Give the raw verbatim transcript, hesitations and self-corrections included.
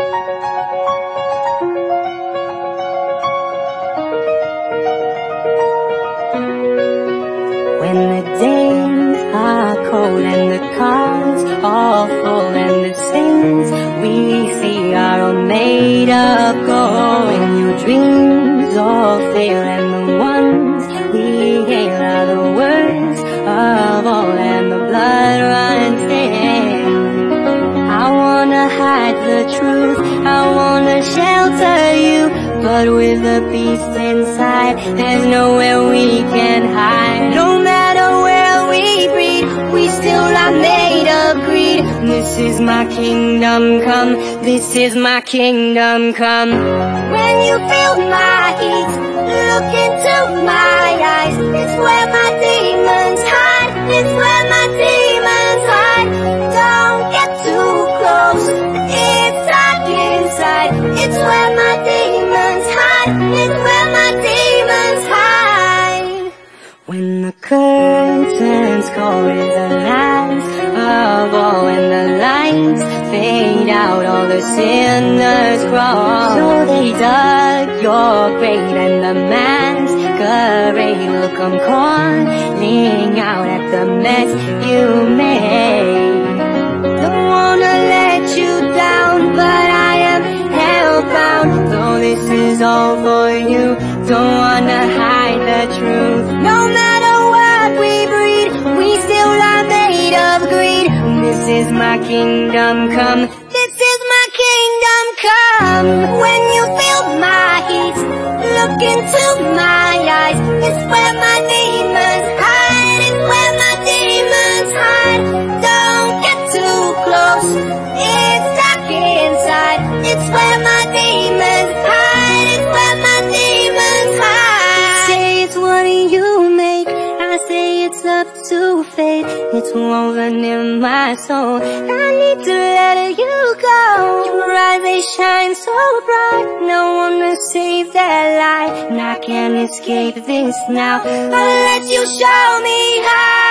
When the days are cold and the cars are full and the things we see are all made of gold, when your dreams all fail and the ones we hail are the worst of all and the blood runs thin. I wanna hide the truth, I wanna shelter you, but with the beast inside, there's nowhere we can hide. No matter where we breed, we still are made of greed. This is my kingdom come, this is my kingdom come. When you feel my heat, look into my eyes. It's where my demons hide, it's where my demons hide. Don't get too close, it's dark inside. It's where my demons hide, it's where my demons hide. When the curtains call is the last of all, when the lights fade out, all the sinners crawl. So they dug your grave and the masquerade will come calling out at the mess you made. Don't wanna let you down, but I am hellbound. Though this is all for you, don't wanna hide the truth. No matter what we breed, we still are made of greed. This is my kingdom come, this is my kingdom come. When you feel my heat, look into my eyes. It's where my demons hide, it's where my demons hide. Don't get too close, it's dark inside. It's where my demons hide, it's where my demons hide. Say it's what you make, I say it's up to fate. It's woven in my soul, I need to let you go. Your eyes, they shine so bright, no one to save that light. And I can't escape this now, I'll let you show me how.